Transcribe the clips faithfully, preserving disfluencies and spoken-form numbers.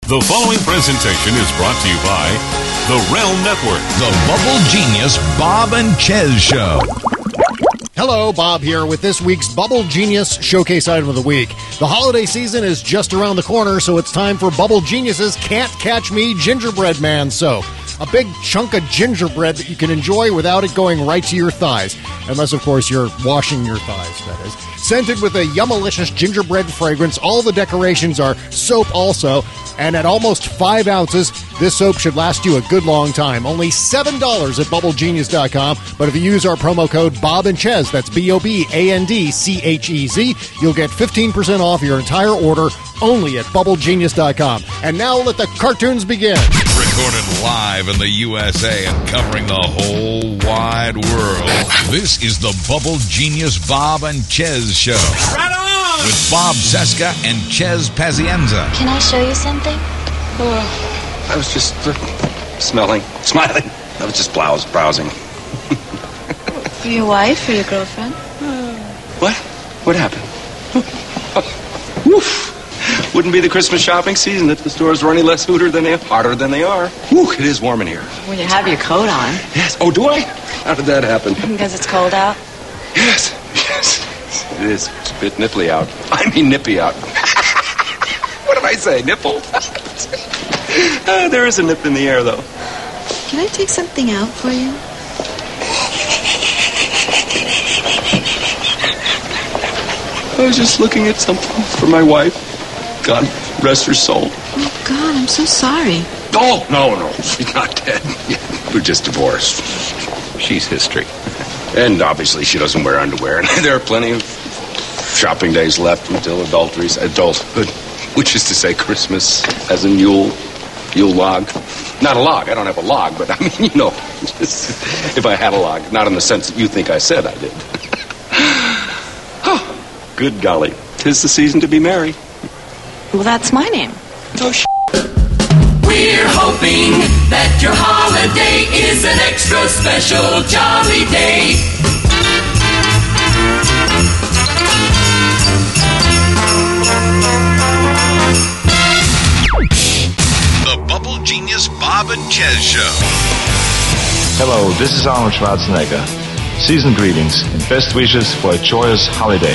The following presentation is brought to you by The Realm Network. The Bubble Genius Bob and Chez Show. Hello, Bob here with this week's Bubble Genius Showcase Item of the Week. The holiday season is just around the corner, so it's time for Bubble Genius's Can't Catch Me Gingerbread Man soap. A big chunk of gingerbread that you can enjoy without it going right to your thighs. Unless, of course, you're washing your thighs, that is. Scented with a yummalicious gingerbread fragrance, all the decorations are soap also. And at almost five ounces, this soap should last you a good long time. Only seven dollars at bubble genius dot com. But if you use our promo code Bob and Chez, that's B O B A N D C H E Z, you'll get fifteen percent off your entire order only at bubble genius dot com. And now let the cartoons begin. Recorded live in the U S A and covering the whole wide world. This is the Bubble Genius Bob and Chez Show. Right on! With Bob Cesca and Chez Pazienza. Can I show you something? Oh, I was just uh, smelling, smiling. I was just blouse, browsing. For your wife or your girlfriend? What? What happened? Woof. Wouldn't be the Christmas shopping season if the stores were any less hooter than they hotter than they are. Whew, it is warm in here. Well, you have your coat on. Yes. Oh, do I? How did that happen? Because it's cold out? Yes. Yes. It is. It's a bit nipply out. I mean nippy out. What did I say? Nipple? uh, there is a nip in the air, though. Can I take something out for you? I was just looking at something for my wife. God rest her soul. Oh, God, I'm so sorry. Oh, no, no. She's not dead. We're just divorced. She's history. And obviously she doesn't wear underwear. And there are plenty of shopping days left until adultery's adulthood, which is to say Christmas as in Yule, Yule log. Not a log. I don't have a log, but I mean, you know, just, if I had a log. Not in the sense that you think I said I did. Oh, good golly. 'Tis the season to be merry. Well, that's my name. Oh, sh**. We're hoping that your holiday is an extra special jolly day. The Bubble Genius Bob and Chez Show. Hello, this is Arnold Schwarzenegger. Season greetings and best wishes for a joyous holiday.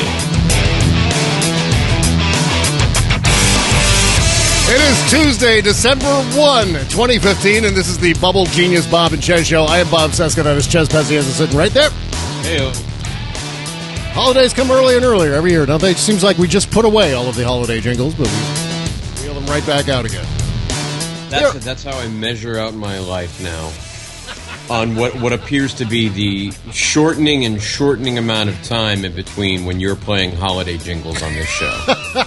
It is Tuesday, December first, twenty fifteen, and this is the Bubble Genius Bob and Chez Show. I am Bob Cesca, that is Chez Pazienza sitting right there. Hey, Holidays come earlier and earlier every year, don't they? It seems like we just put away all of the holiday jingles, but we wheel them right back out again. that's, that's how I measure out my life now. On what, what appears to be the shortening and shortening amount of time in between when you're playing holiday jingles on this show.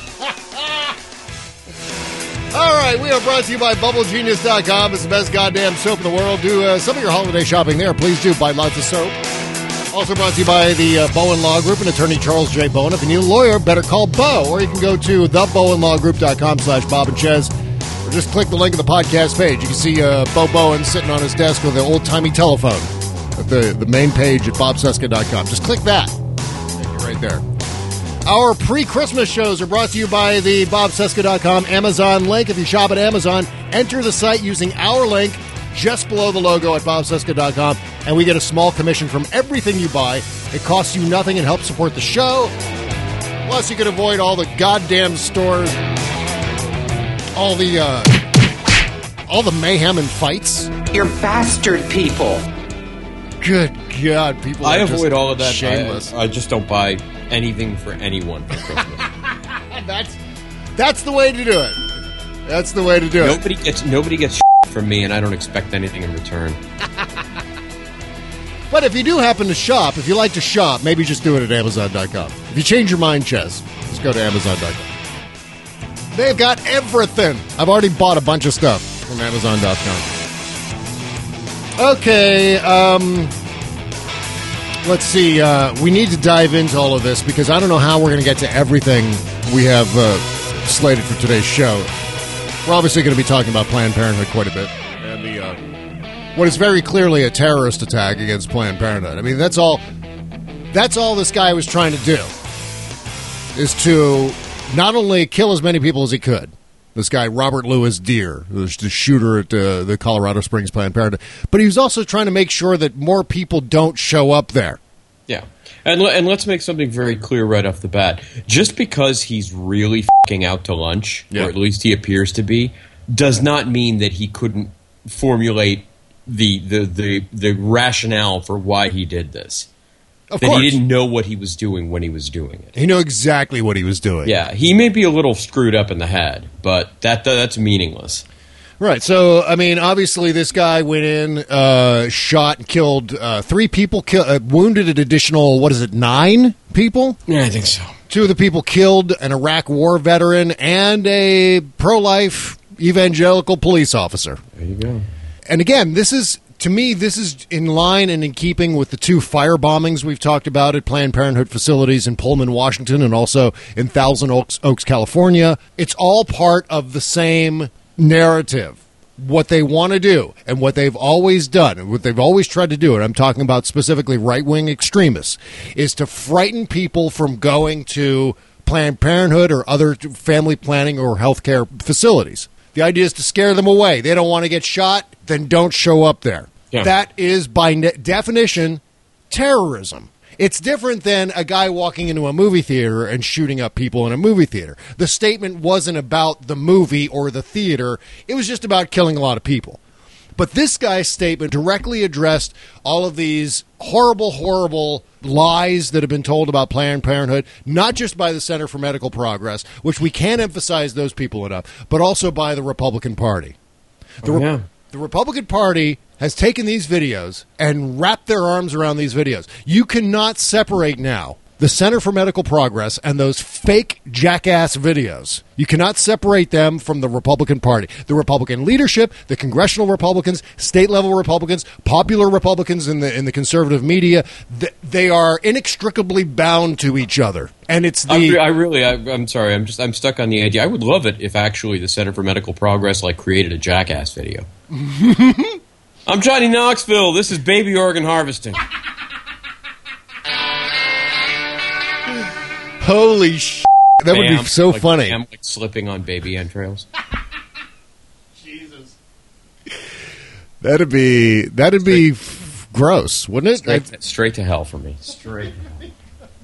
All right, we are brought to you by bubble genius dot com. It's the best goddamn soap in the world. Do uh, some of your holiday shopping there. Please do. Buy lots of soap. Also brought to you by the uh, Bowen Law Group and attorney Charles J. Bowen. If you need a lawyer, better call Bo. Or you can go to the bowen law group dot com slash Bob and Chez. Or just click the link in the podcast page. You can see uh, Bo Bowen sitting on his desk with an old-timey telephone at the, the main page at bob cesca dot com. Just click that. Take you right there. Our pre-Christmas shows are brought to you by the bob cesca dot com Amazon link. If you shop at Amazon, enter the site using our link just below the logo at bob cesca dot com, and we get a small commission from everything you buy. It costs you nothing and helps support the show. Plus, you can avoid all the goddamn stores, all the uh, all the mayhem and fights. You're bastard people. Good God, people are I just avoid all of that. shameless. I, I just don't buy anything for anyone for Christmas. That's that's the way to do it. That's the way to do nobody it. gets nobody gets from me, and I don't expect anything in return. But if you do happen to shop, if you like to shop, maybe just do it at amazon dot com. If you change your mind, Chez, just go to amazon dot com. They've got everything. I've already bought a bunch of stuff from amazon dot com. Okay, um, let's see. Uh, we need to dive into all of this because I don't know how we're going to get to everything we have uh, slated for today's show. We're obviously going to be talking about Planned Parenthood quite a bit. And the uh, what is very clearly a terrorist attack against Planned Parenthood. I mean, that's all, that's all this guy was trying to do, is to not only kill as many people as he could. This guy, Robert Louis Deere, the the shooter at uh, the Colorado Springs Planned Parenthood. But he was also trying to make sure that more people don't show up there. Yeah. And, and let's make something very clear right off the bat. Just because he's really f***ing out to lunch, yeah. or at least he appears to be, does not mean that he couldn't formulate the the, the, the rationale for why he did this. Of that course. He didn't know what he was doing when he was doing it. He knew exactly what he was doing. Yeah, he may be a little screwed up in the head, but that that's meaningless. Right. So, I mean, obviously, this guy went in, uh, shot and killed uh, three people, kill, uh, wounded an additional, what is it, nine people? Yeah, I think so. Two of the people killed an Iraq war veteran and a pro-life evangelical police officer. There you go. And again, this is... To me, this is in line and in keeping with the two fire bombings we've talked about at Planned Parenthood facilities in Pullman, Washington, and also in Thousand Oaks, Oaks, California. It's all part of the same narrative. What they want to do and what they've always done and what they've always tried to do, and I'm talking about specifically right-wing extremists, is to frighten people from going to Planned Parenthood or other family planning or healthcare facilities. The idea is to scare them away. They don't want to get shot, then don't show up there. Yeah. That is, by ne- definition, terrorism. It's different than a guy walking into a movie theater and shooting up people in a movie theater. The statement wasn't about the movie or the theater. It was just about killing a lot of people. But this guy's statement directly addressed all of these horrible, horrible lies that have been told about Planned Parenthood, not just by the Center for Medical Progress, which we can't emphasize those people enough, but also by the Republican Party. The, oh, yeah. Re- the Republican Party has taken these videos and wrapped their arms around these videos. You cannot separate now the Center for Medical Progress and those fake jackass videos. You cannot separate them from the Republican Party. The Republican leadership, the congressional Republicans, state-level Republicans, popular Republicans in the in the conservative media, th- they are inextricably bound to each other. And it's the... I, I really, I, I'm sorry, I'm just I'm stuck on the idea. I would love it if actually the Center for Medical Progress like created a jackass video. I'm Johnny Knoxville. This is baby organ harvesting. Holy sh**. That bam, would be so like, funny. Bam, like slipping on baby entrails. Jesus. That'd be that'd be f- gross, wouldn't it? Straight, straight to hell for me. Straight to hell.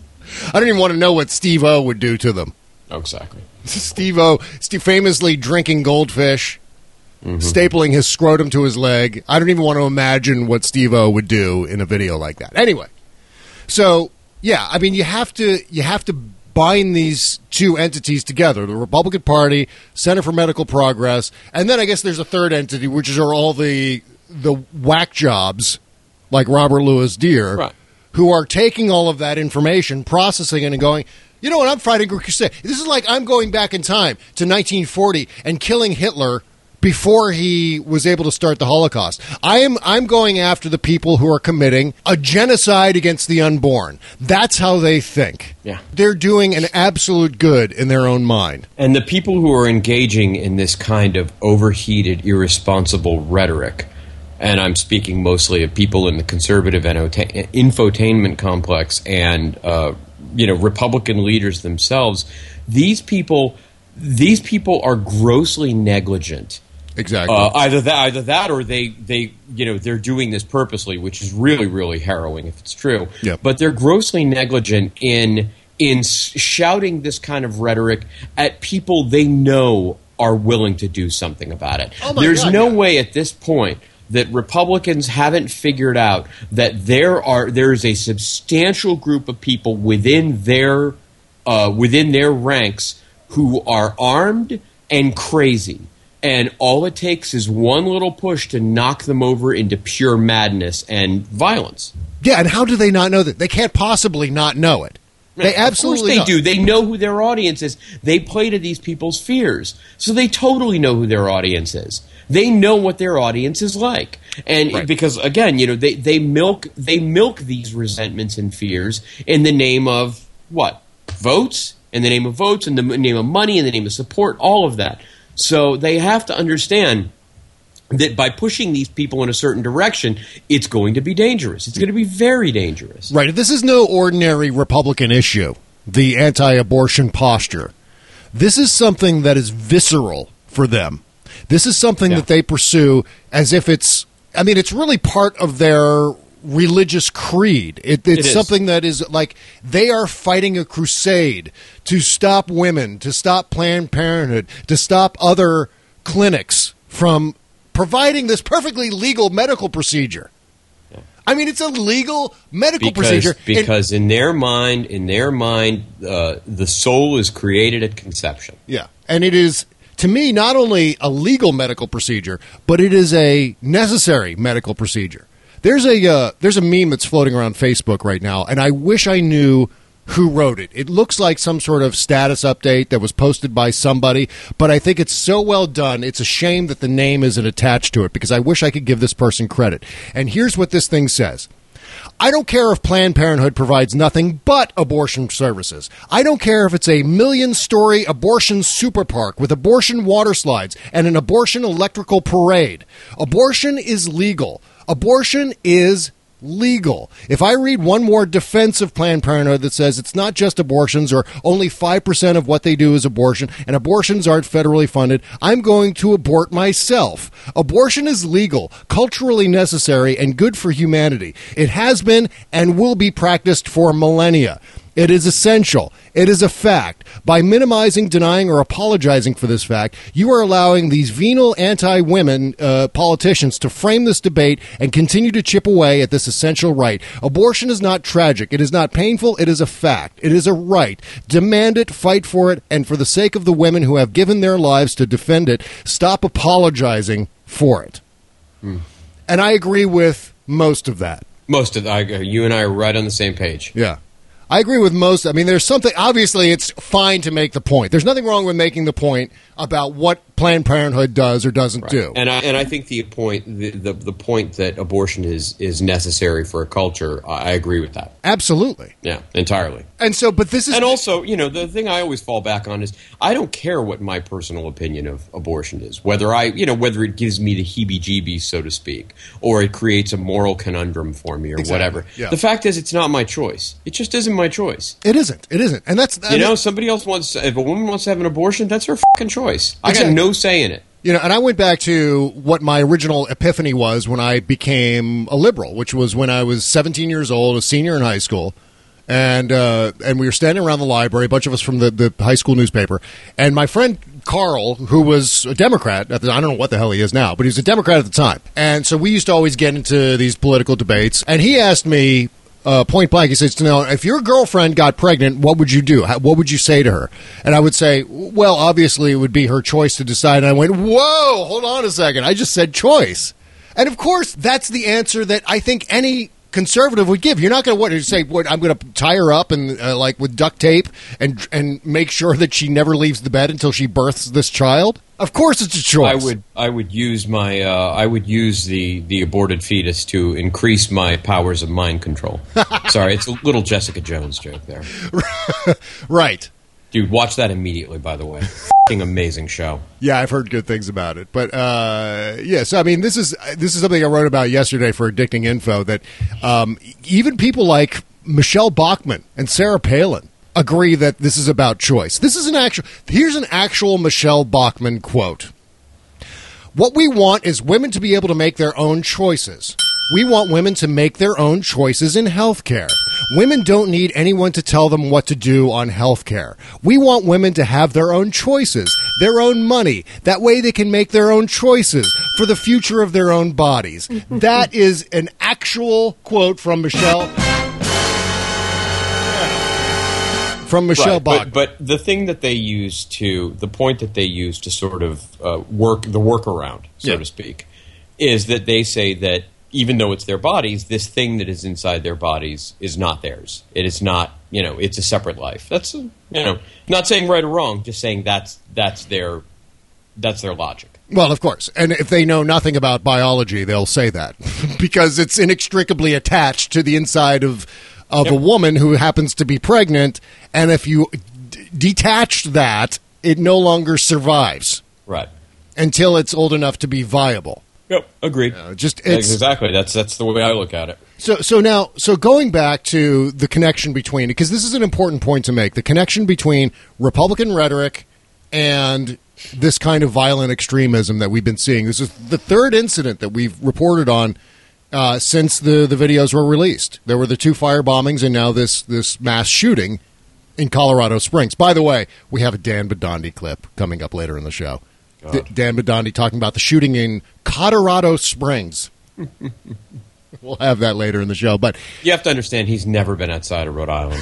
I don't even want to know what Steve-O would do to them. Oh, exactly. Steve-O, Steve famously drinking goldfish, mm-hmm. stapling his scrotum to his leg. I don't even want to imagine what Steve-O would do in a video like that. Anyway, so... Yeah, I mean, you have to you have to bind these two entities together, the Republican Party, Center for Medical Progress, and then I guess there's a third entity, which are all the the whack jobs, like Robert Louis Deere, right. who are taking all of that information, processing it, and going, you know what, I'm fighting a crusade. This is like I'm going back in time to nineteen forty and killing Hitler before he was able to start the Holocaust. I am I'm going after the people who are committing a genocide against the unborn. That's how they think. Yeah. They're doing an absolute good in their own mind. And the people who are engaging in this kind of overheated, irresponsible rhetoric, and I'm speaking mostly of people in the conservative infotainment complex and uh, you know, Republican leaders themselves, these people these people are grossly negligent. Exactly. Uh, either that, either that, or they, they, you know, they're doing this purposely, which is really, really harrowing if it's true. Yep. But they're grossly negligent in in shouting this kind of rhetoric at people they know are willing to do something about it. Oh my There's God, no yeah. way at this point that Republicans haven't figured out that there are there is a substantial group of people within their uh, within their ranks who are armed and crazy. And all it takes is one little push to knock them over into pure madness and violence. Yeah, and how do they not know that? They can't possibly not know it. They absolutely Of course they know. do. They know who their audience is. They play to these people's fears. So they totally know who their audience is. They know what their audience is like. And Right. because, again, you know, they, they milk they milk these resentments and fears in the name of what? Votes? In the name of votes, in the name of money, in the name of support, all of that. So they have to understand that by pushing these people in a certain direction, it's going to be dangerous. It's going to be very dangerous. Right. This is no ordinary Republican issue, the anti-abortion posture. This is something that is visceral for them. This is something Yeah. that they pursue as if it's, I mean, it's really part of their religious creed. It, it's It is. something that is like they are fighting a crusade to stop women, to stop Planned Parenthood, to stop other clinics from providing this perfectly legal medical procedure. I mean, it's a legal medical because, procedure. Because in their mind, in their mind, uh, the soul is created at conception. Yeah. And it is, to me, not only a legal medical procedure, but it is a necessary medical procedure. There's a uh, there's a meme that's floating around Facebook right now, and I wish I knew who wrote it. It looks like some sort of status update that was posted by somebody, but I think it's so well done, it's a shame that the name isn't attached to it, because I wish I could give this person credit. And here's what this thing says. I don't care if Planned Parenthood provides nothing but abortion services. I don't care if it's a million-story abortion super park with abortion water slides and an abortion electrical parade. Abortion is legal. Abortion is legal. If I read one more defense of Planned Parenthood that says it's not just abortions or only five percent of what they do is abortion and abortions aren't federally funded, I'm going to abort myself. Abortion is legal, culturally necessary, and good for humanity. It has been and will be practiced for millennia. It is essential. It is a fact. By minimizing, denying, or apologizing for this fact, you are allowing these venal anti-women uh, politicians to frame this debate and continue to chip away at this essential right. Abortion is not tragic. It is not painful. It is a fact. It is a right. Demand it, fight for it, and for the sake of the women who have given their lives to defend it, stop apologizing for it. Mm. And I agree with most of that. Most of I, you and I are right on the same page. Yeah. I agree with most. I mean, there's something, obviously, it's fine to make the point. There's nothing wrong with making the point about what Planned Parenthood does or doesn't right. do. And I, and I think the point the, the, the point that abortion is, is necessary for a culture, I agree with that. Absolutely. Yeah, entirely. And so, but this is... And also, you know, the thing I always fall back on is I don't care what my personal opinion of abortion is, whether I, you know, whether it gives me the heebie-jeebies, so to speak, or it creates a moral conundrum for me or exactly. whatever. Yeah. The fact is, it's not my choice. It just isn't my choice. It isn't. It isn't. And that's... You know, somebody else wants... If a woman wants to have an abortion, that's her fucking choice. I exactly. got no say in it. You know, and I went back to what my original epiphany was when I became a liberal, which was when I was seventeen years old, a senior in high school, and uh, and we were standing around the library, a bunch of us from the, the high school newspaper, and my friend Carl, who was a Democrat, at the, I don't know what the hell he is now, but he was a Democrat at the time, and so we used to always get into these political debates, and he asked me, Uh, point blank, he says, "Now, if your girlfriend got pregnant, what would you do? How, what would you say to her?" And I would say, well, obviously it would be her choice to decide. And I went, whoa, hold on a second. I just said choice. And of course, that's the answer that I think any conservative would give. You're not going to what you say, what, I'm going to tie her up and uh, like with duct tape and and make sure that she never leaves the bed until she births this child. Of course, it's a choice. I would I would use my uh, I would use the, the aborted fetus to increase my powers of mind control. Sorry, it's a little Jessica Jones joke there. Right. Dude, watch that immediately, by the way. F***ing amazing show. Yeah, I've heard good things about it. But, uh, yeah, so, I mean, this is this is something I wrote about yesterday for Addicting Info, that um, even people like Michelle Bachmann and Sarah Palin agree that this is about choice. This is an actual, here's an actual Michelle Bachmann quote. "What we want is women to be able to make their own choices. We want women to make their own choices in healthcare. Women don't need anyone to tell them what to do on healthcare. We want women to have their own choices, their own money. That way they can make their own choices for the future of their own bodies." That is an actual quote from Michelle. From Michelle right, Bachmann. But, but the thing that they use to, the point that they use to sort of uh, work, the workaround, so yeah. to speak, is that they say that even though it's their bodies, this thing that is inside their bodies is not theirs. It is not, you know, it's a separate life. That's, you know, not saying right or wrong, just saying that's that's their that's their logic. Well, of course. And if they know nothing about biology, they'll say that because it's inextricably attached to the inside of of yep. a woman who happens to be pregnant, and if you d- detach that, it no longer survives. Right. Until it's old enough to be viable. Yep, agreed. Uh, just it's, exactly. That's that's the way I look at it. So so now so going back to the connection between, because this is an important point to make, the connection between Republican rhetoric and this kind of violent extremism that we've been seeing. This is the third incident that we've reported on uh, since the, the videos were released. There were the two fire bombings and now this, this mass shooting in Colorado Springs. By the way, we have a Dan Bidandi clip coming up later in the show. D- Dan Bidandi talking about the shooting in Colorado Springs. We'll have that later in the show. But you have to understand, he's never been outside of Rhode Island.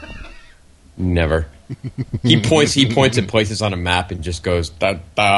Never. He points. He points at places on a map and just goes da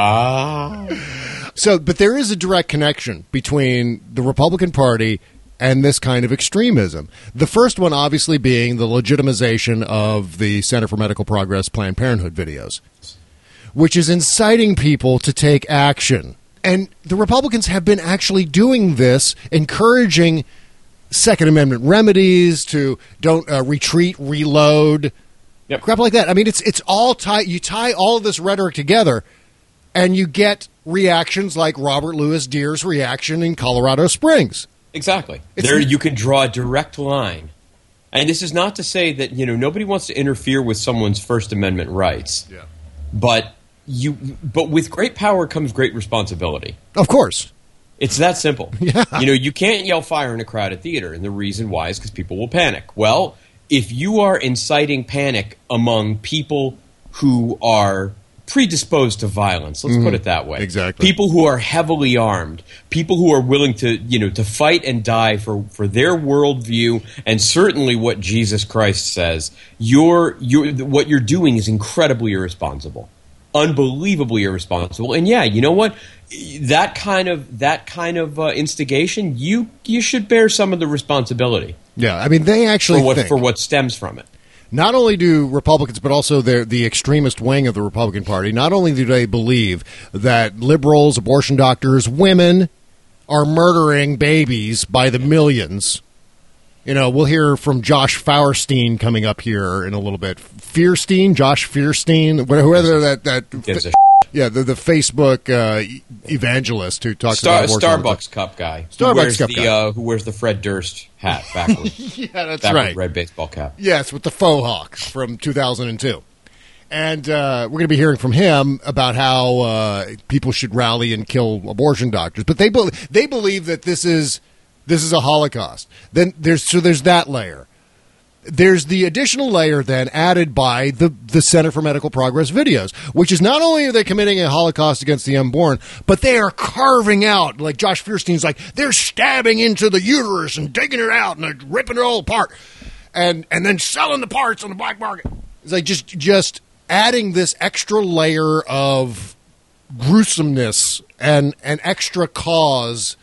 da. So, but there is a direct connection between the Republican Party and this kind of extremism. The first one, obviously, being the legitimization of the Center for Medical Progress Planned Parenthood videos, which is inciting people to take action. And the Republicans have been actually doing this, encouraging Second Amendment remedies to don't uh, retreat, reload, yep. crap like that. I mean, it's it's all tie. You tie all of this rhetoric together, and you get reactions like Robert Louis Deer's reaction in Colorado Springs. Exactly. It's there, you can draw a direct line. And this is not to say that, you know, nobody wants to interfere with someone's First Amendment rights. Yeah. But you, but with great power comes great responsibility. Of course. It's that simple. Yeah. You know, you can't yell fire in a crowded theater, and the reason why is because people will panic. Well, if you are inciting panic among people who are predisposed to violence, let's mm, put it that way. Exactly. People who are heavily armed, people who are willing to, you know, to fight and die for, for their worldview, and certainly what Jesus Christ says, you're, you're, what you're doing is incredibly irresponsible. Unbelievably irresponsible. And yeah, you know what? That kind of that kind of uh, instigation, you you should bear some of the responsibility. Yeah, I mean, they actually for what, think, for what stems from it. Not only do Republicans, but also the the extremist wing of the Republican Party, not only do they believe that liberals, abortion doctors, women are murdering babies by the millions. You know, we'll hear from Josh Feuerstein coming up here in a little bit. Fierstein, Josh Fierstein, whoever that that Gives a yeah, the the Facebook uh, evangelist who talks Star, about Starbucks cup guy. Starbucks who wears cup the, guy uh, who wears the Fred Durst hat backwards. yeah, that's backward right. Red baseball cap. Yes, with the faux hawks from two thousand two. And uh, we're going to be hearing from him about how uh, people should rally and kill abortion doctors. But they be- they believe that this is this is a Holocaust. Then there's so there's that layer. There's the additional layer then added by the, the Center for Medical Progress videos, which is not only are they committing a Holocaust against the unborn, but they are carving out, like Josh Fierstein's like, they're stabbing into the uterus and digging it out and they're ripping it all apart and, and then selling the parts on the black market. It's like just, just adding this extra layer of gruesomeness and an extra cause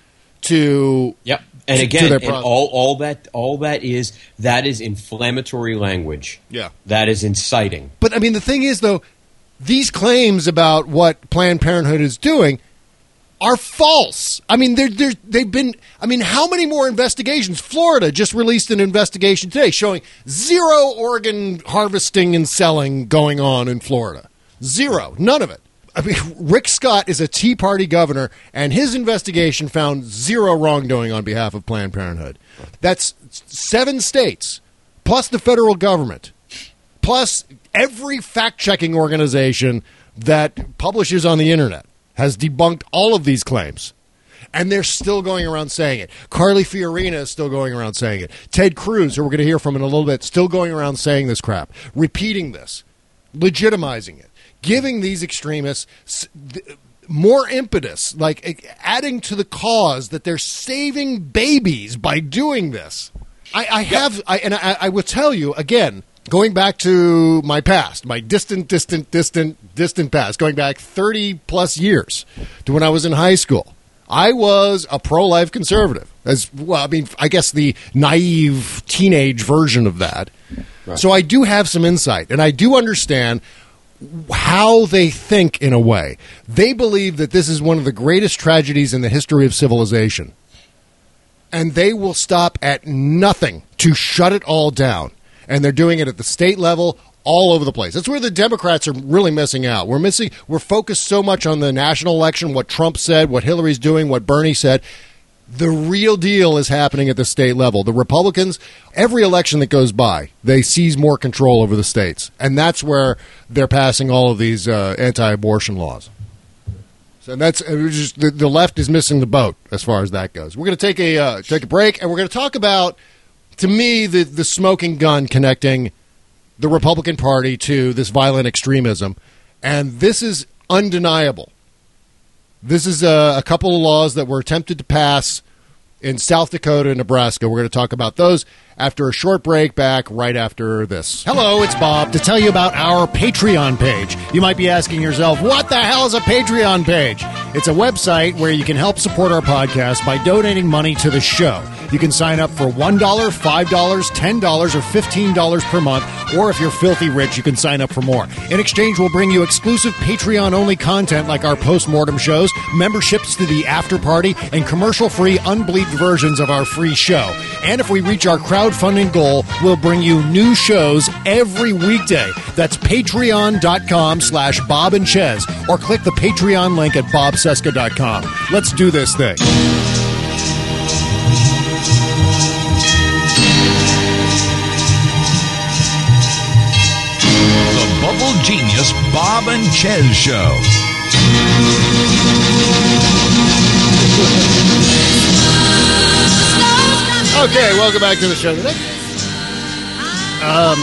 to... Yep. And again, and all, all that all that is that is inflammatory language. Yeah, that is inciting. But I mean, the thing is, though, these claims about what Planned Parenthood is doing are false. I mean, they're, they're, they've been. I mean, how many more investigations? Florida just released an investigation today showing zero organ harvesting and selling going on in Florida. Zero, none of it. I mean, Rick Scott is a Tea Party governor, and his investigation found zero wrongdoing on behalf of Planned Parenthood. That's seven states, plus the federal government, plus every fact-checking organization that publishes on the Internet has debunked all of these claims. And they're still going around saying it. Carly Fiorina is still going around saying it. Ted Cruz, who we're going to hear from in a little bit, still going around saying this crap, repeating this, legitimizing it. Giving these extremists more impetus, like adding to the cause that they're saving babies by doing this. I, I have, I, and I, I will tell you again, going back to my past, my distant, distant, distant, distant past, going back thirty plus years to when I was in high school. I was a pro-life conservative. As well, I mean, I guess the naive teenage version of that. Right. So I do have some insight, and I do understand how they think in a way. They believe that this is one of the greatest tragedies in the history of civilization. And they will stop at nothing to shut it all down. And they're doing it at the state level, all over the place. That's where the Democrats are really missing out. We're missing, we're focused so much on the national election, what Trump said, what Hillary's doing, what Bernie said. The real deal is happening at the state level. The Republicans, every election that goes by, they seize more control over the states. And that's where they're passing all of these uh, anti-abortion laws. So that's just, the, the left is missing the boat as far as that goes. We're going to take a uh, take a break, and we're going to talk about, to me, the, the smoking gun connecting the Republican Party to this violent extremism. And this is undeniable. This is a, a couple of laws that were attempted to pass in South Dakota and Nebraska. We're going to talk about those after a short break, back right after this. Hello, it's Bob to tell you about our Patreon page. You might be asking yourself, what the hell is a Patreon page? It's a website where you can help support our podcast by donating money to the show. You can sign up for one dollar, five dollars, ten dollars, or fifteen dollars per month, or if you're filthy rich, you can sign up for more. In exchange, we'll bring you exclusive Patreon-only content like our post-mortem shows, memberships to the after party, and commercial-free, unbleeped versions of our free show. And if we reach our crowdfunding goal, we'll bring you new shows every weekday. That's patreon.com slash Bob and Ches, or click the Patreon link at bob cesca dot com. Let's do this thing. Bubble Genius Bob and Ches Show. Okay, welcome back to the show today. Um,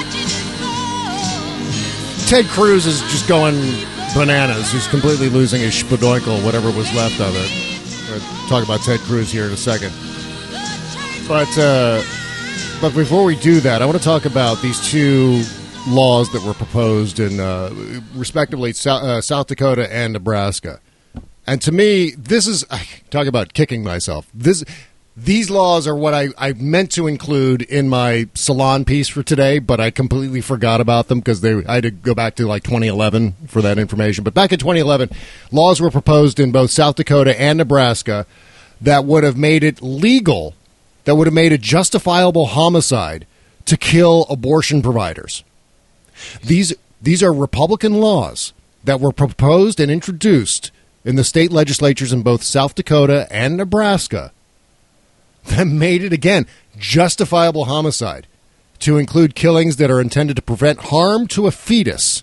Ted Cruz is just going bananas. He's completely losing his spadoinkle, whatever was left of it. We'll talk about Ted Cruz here in a second. But, uh, but before we do that, I want to talk about these two laws that were proposed in, uh, respectively, South, uh, South Dakota and Nebraska. And to me, this is, talk about kicking myself. This, these laws are what I, I meant to include in my salon piece for today, but I completely forgot about them because they I had to go back to like twenty eleven for that information. But back in twenty eleven, laws were proposed in both South Dakota and Nebraska that would have made it legal, that would have made it justifiable homicide to kill abortion providers. These these are Republican laws that were proposed and introduced in the state legislatures in both South Dakota and Nebraska that made it, again, justifiable homicide to include killings that are intended to prevent harm to a fetus.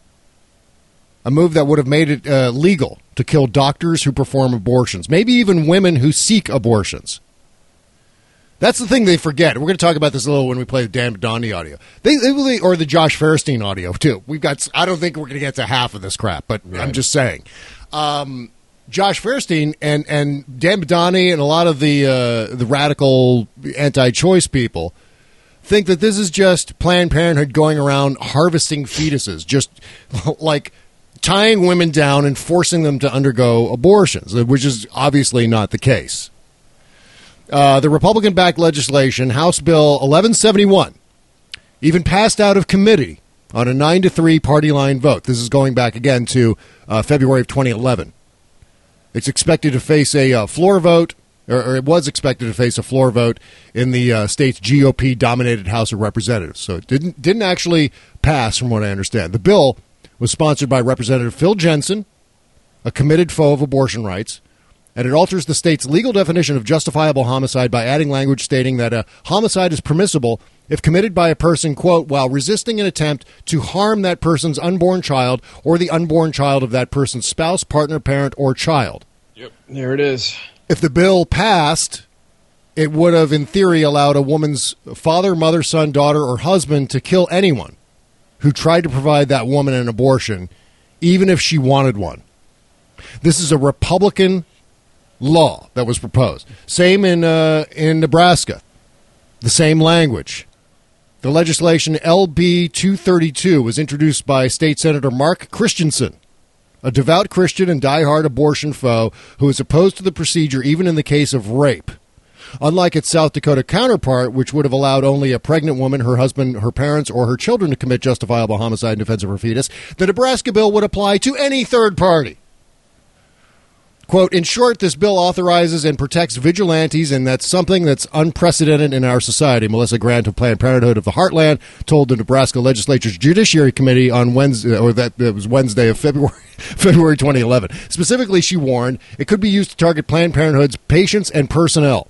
A move that would have made it uh, legal to kill doctors who perform abortions, maybe even women who seek abortions. That's the thing they forget. We're going to talk about this a little when we play the Dan Donnie audio. They, they really, or the Josh Fairstein audio, too. We've got, I don't think we're going to get to half of this crap, but right. I'm just saying. Um, Josh Fairstein and, and Dan Donnie and a lot of the uh, the radical anti-choice people think that this is just Planned Parenthood going around harvesting fetuses, just like tying women down and forcing them to undergo abortions, which is obviously not the case. Uh, the Republican-backed legislation, House Bill eleven seventy-one, even passed out of committee on a nine to three party line vote. This is going back again to uh, February of twenty eleven. It's expected to face a uh, floor vote, or, or it was expected to face a floor vote in the uh, state's G O P-dominated House of Representatives. So it didn't didn't actually pass, from what I understand. The bill was sponsored by Representative Phil Jensen, a committed foe of abortion rights, and it alters the state's legal definition of justifiable homicide by adding language stating that a homicide is permissible if committed by a person, quote, while resisting an attempt to harm that person's unborn child or the unborn child of that person's spouse, partner, parent, or child. Yep, there it is. If the bill passed, it would have, in theory, allowed a woman's father, mother, son, daughter, or husband to kill anyone who tried to provide that woman an abortion, even if she wanted one. This is a Republican law that was proposed. Same in uh, in Nebraska. The same language. The legislation L B two thirty-two was introduced by State Senator Mark Christensen, a devout Christian and diehard abortion foe who is opposed to the procedure even in the case of rape. Unlike its South Dakota counterpart, which would have allowed only a pregnant woman, her husband, her parents, or her children to commit justifiable homicide in defense of her fetus, the Nebraska bill would apply to any third party. Quote, in short, this bill authorizes and protects vigilantes, and that's something that's unprecedented in our society. Melissa Grant of Planned Parenthood of the Heartland told the Nebraska Legislature's Judiciary Committee on Wednesday, or that it was Wednesday of February, February twenty eleven. Specifically, she warned it could be used to target Planned Parenthood's patients and personnel.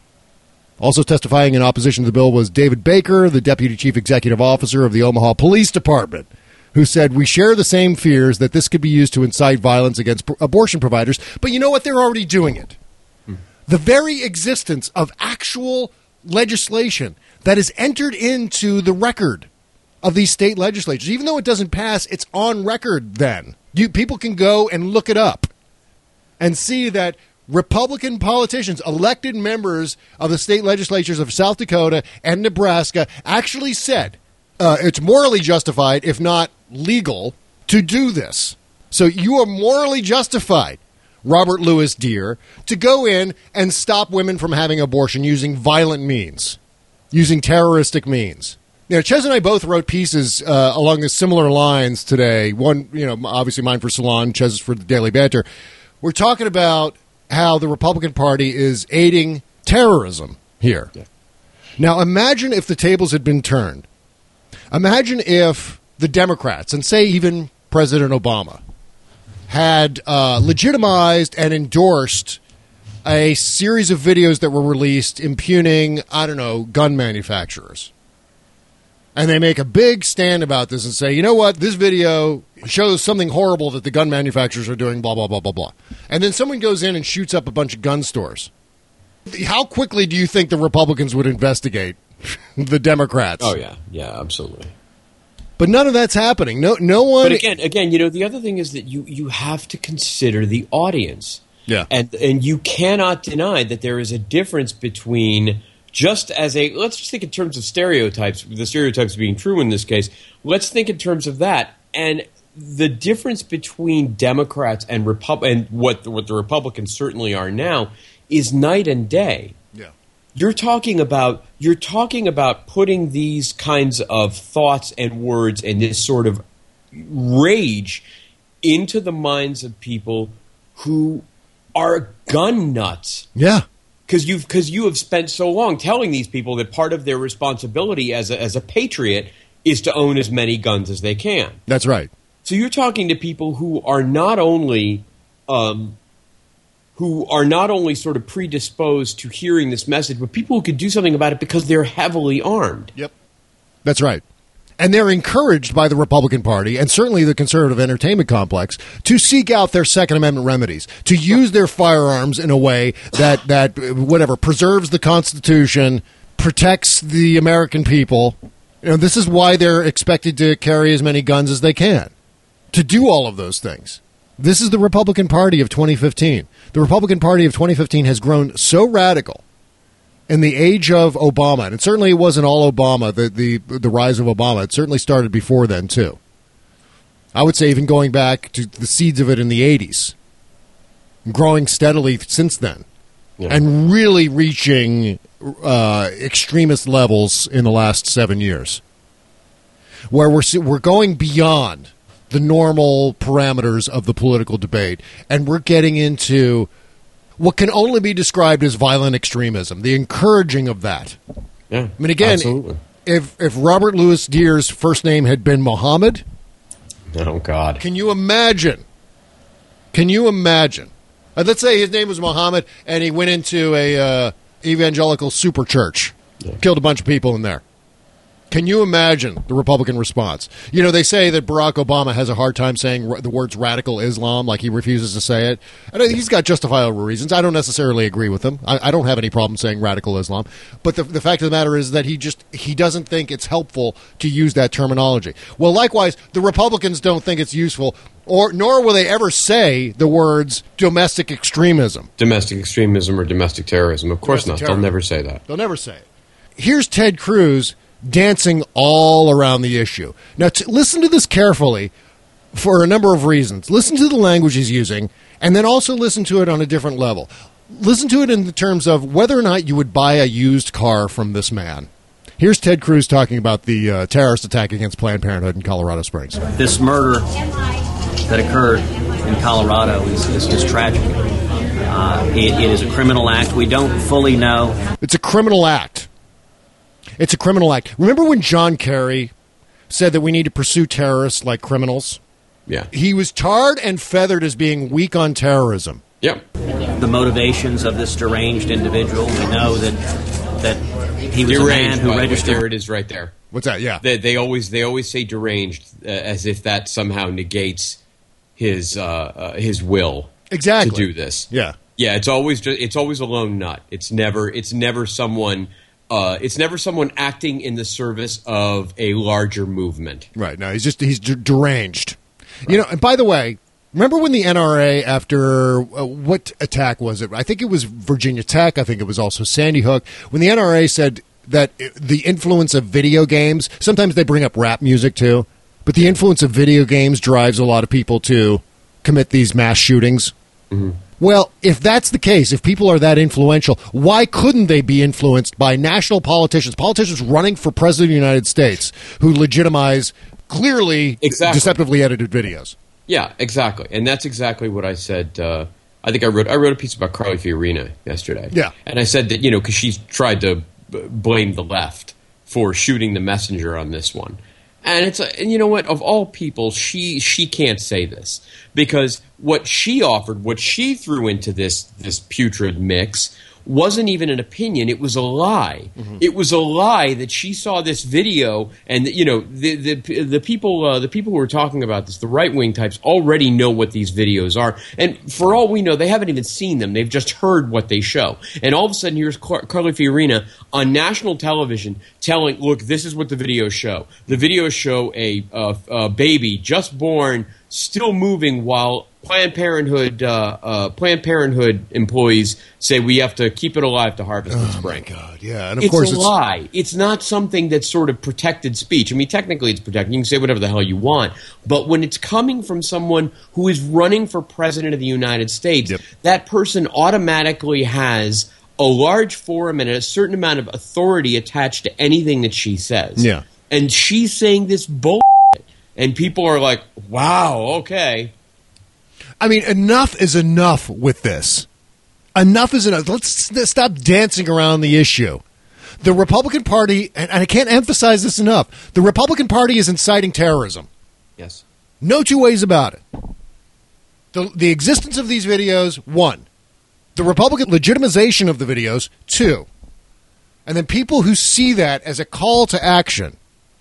Also testifying in opposition to the bill was David Baker, the Deputy Chief Executive Officer of the Omaha Police Department, who said, we share the same fears that this could be used to incite violence against p- abortion providers. But you know what? They're already doing it. Hmm. The very existence of actual legislation that is entered into the record of these state legislatures, even though it doesn't pass, it's on record then. You, people can go and look it up and see that Republican politicians, elected members of the state legislatures of South Dakota and Nebraska, actually said uh, it's morally justified, if not legal, to do this. So you are morally justified, Robert Louis Deere, to go in and stop women from having abortion using violent means, using terroristic means. Now, Ches and I both wrote pieces uh, along the similar lines today. One, you know, obviously mine for Salon, Chez's for the Daily Banter. We're talking about how the Republican Party is aiding terrorism here. Yeah. Now, imagine if the tables had been turned. Imagine if the Democrats, and say even President Obama, had uh, legitimized and endorsed a series of videos that were released impugning, I don't know, gun manufacturers. And they make a big stand about this and say, you know what, this video shows something horrible that the gun manufacturers are doing, blah, blah, blah, blah, blah. And then someone goes in and shoots up a bunch of gun stores. How quickly do you think the Republicans would investigate the Democrats? Oh, yeah. Yeah, absolutely. But none of that's happening. No no one... But again, again, you know, the other thing is that you, you have to consider the audience. Yeah. And and you cannot deny that there is a difference between... Just as a, let's just think in terms of stereotypes, the stereotypes being true in this case, let's think in terms of that. And the difference between Democrats and Repub- and what, what the Republicans certainly are now is night and day. Yeah. You're talking about, you're talking about putting these kinds of thoughts and words and this sort of rage into the minds of people who are gun nuts. Yeah. Because you've because you have spent so long telling these people that part of their responsibility as a, as a patriot is to own as many guns as they can. That's right. So you're talking to people who are not only um, who are not only sort of predisposed to hearing this message, but people who could do something about it because they're heavily armed. Yep, that's right. And they're encouraged by the Republican Party and certainly the conservative entertainment complex to seek out their Second Amendment remedies, to use their firearms in a way that, that whatever, preserves the Constitution, protects the American people. You know, this is why they're expected to carry as many guns as they can, to do all of those things. This is the Republican Party of twenty fifteen. The Republican Party of twenty fifteen has grown so radical in the age of Obama, and certainly it wasn't all Obama, the, the the rise of Obama. It certainly started before then, too. I would say even going back to the seeds of it in the eighties, growing steadily since then, yeah. And really reaching uh, extremist levels in the last seven years, where we're we're going beyond the normal parameters of the political debate, and we're getting into what can only be described as violent extremism, the encouraging of that. Yeah, I mean, again, absolutely. if if Robert Louis Deere's first name had been Mohammed, oh God, can you imagine? Can you imagine? Uh, let's say his name was Mohammed, and he went into a uh, evangelical super church, yeah. Killed a bunch of people in there. Can you imagine the Republican response? You know, they say that Barack Obama has a hard time saying the words radical Islam, like he refuses to say it. And he's got justifiable reasons. I don't necessarily agree with him. I, I don't have any problem saying radical Islam. But the, the fact of the matter is that he just he doesn't think it's helpful to use that terminology. Well, likewise, the Republicans don't think it's useful, or nor will they ever say the words domestic extremism. Domestic extremism or domestic terrorism. Of course domestic not. Terrorism. They'll never say that. They'll never say it. Here's Ted Cruz dancing all around the issue. Now, t- listen to this carefully for a number of reasons. Listen to the language he's using, and then also listen to it on a different level. Listen to it in the terms of whether or not you would buy a used car from this man. Here's Ted Cruz talking about the uh, terrorist attack against Planned Parenthood in Colorado Springs. This murder that occurred in Colorado is, is just tragic. Uh, it, it is a criminal act. We don't fully know. It's a criminal act. It's a criminal act. Remember when John Kerry said that we need to pursue terrorists like criminals? Yeah. He was tarred and feathered as being weak on terrorism. Yep. The motivations of this deranged individual. We know that that he was deranged, a man who by registered. There it is, right there. What's that? Yeah. They, they always they always say deranged uh, as if that somehow negates his uh, uh, his will exactly to do this. Yeah. Yeah. It's always just it's always a lone nut. It's never it's never someone. Uh, it's never someone acting in the service of a larger movement. Right. No, he's just he's d- deranged. Right. You know. And by the way, remember when the N R A, after uh, what attack was it? I think it was Virginia Tech. I think it was also Sandy Hook. When the N R A said that the influence of video games, sometimes they bring up rap music too, but the influence of video games drives a lot of people to commit these mass shootings. Mm-hmm. Well, if that's the case, if people are that influential, why couldn't they be influenced by national politicians, politicians running for president of the United States who legitimize clearly exactly. deceptively edited videos? Yeah, exactly. And that's exactly what I said. Uh, I think I wrote I wrote a piece about Carly Fiorina yesterday. Yeah. And I said that, you know, because she's tried to b- blame the left for shooting the messenger on this one. And it's and you know what? Of all people, she she can't say this because what she offered, what she threw into this this putrid mix, wasn't even an opinion. It was a lie. Mm-hmm. It was a lie that she saw this video, and you know the the the people uh, the people who are talking about this, the right wing types, already know what these videos are, and for all we know, they haven't even seen them. They've just heard what they show, and all of a sudden, here's Car- Carly Fiorina on national television telling, "Look, this is what the videos show. The videos show a, uh, a baby just born, still moving while." Planned Parenthood uh, uh, Planned Parenthood employees say we have to keep it alive to harvest in spring. Oh my God! Yeah, and of it's course a it's lie. It's not something that's sort of protected speech. I mean, technically, it's protected. You can say whatever the hell you want, but when it's coming from someone who is running for president of the United States, yep. that person automatically has a large forum and a certain amount of authority attached to anything that she says. Yeah, and she's saying this bullshit, and people are like, "Wow, okay." I mean, enough is enough with this. Enough is enough. Let's s- stop dancing around the issue. The Republican Party, and I can't emphasize this enough, the Republican Party is inciting terrorism. Yes. No two ways about it. The, the existence of these videos, one. The Republican legitimization of the videos, two. And then people who see that as a call to action.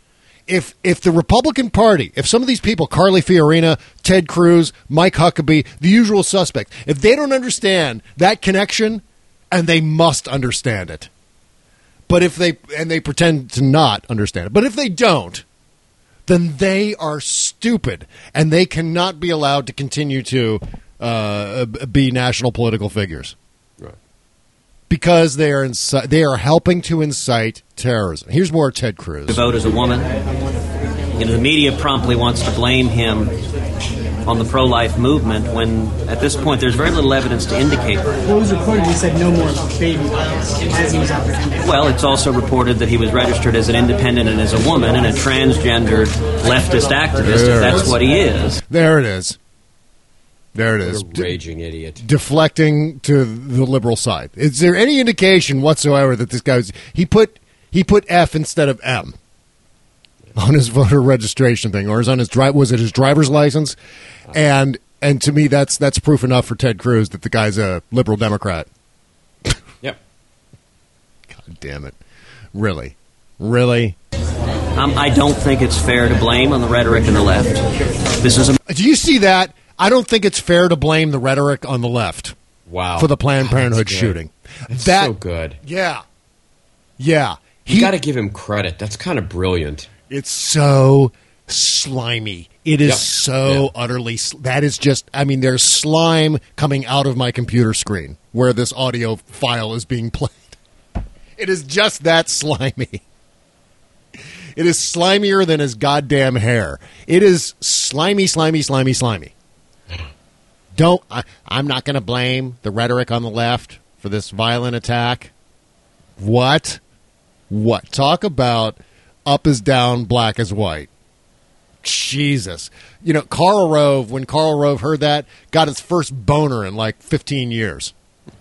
If if the Republican Party, if some of these people, Carly Fiorina, Ted Cruz, Mike Huckabee, the usual suspects, if they don't understand that connection, and they must understand it, but if they and they pretend to not understand it, but if they don't, then they are stupid, and they cannot be allowed to continue to uh, be national political figures. Right. Because they are inci- they are helping to incite terrorism. Here's more Ted Cruz. To vote as a woman. You know, the media promptly wants to blame him on the pro-life movement when, at this point, there's very little evidence to indicate that. Well, it was reported he said no more baby as he was apprehended. Well, it's also reported that he was registered as an independent and as a woman and a transgendered leftist activist, if that's what he is. There it is. There it is. What a raging idiot. Deflecting to the liberal side. Is there any indication whatsoever that this guy was, he put he put F instead of M on his voter registration thing, or is on his drive was it his driver's license? And and to me that's that's proof enough for Ted Cruz that the guy's a liberal Democrat. Yep. God damn it. Really? Really? Um, I don't think it's fair to blame on the rhetoric in the left. This is a Do you see that? I don't think it's fair to blame the rhetoric on the left. Wow. For the Planned God, Parenthood that's shooting. That's that, so good. Yeah. Yeah. You got to give him credit. That's kind of brilliant. It's so slimy. It is Yep. so Yeah. utterly. That is just. I mean, there's slime coming out of my computer screen where this audio file is being played. It is just that slimy. It is slimier than his goddamn hair. It is slimy, slimy, slimy, slimy. Don't. I, I'm not going to blame the rhetoric on the left for this violent attack. What? What? Talk about up is down, black is white. Jesus. You know, Karl Rove, when Karl Rove heard that, got his first boner in like fifteen years.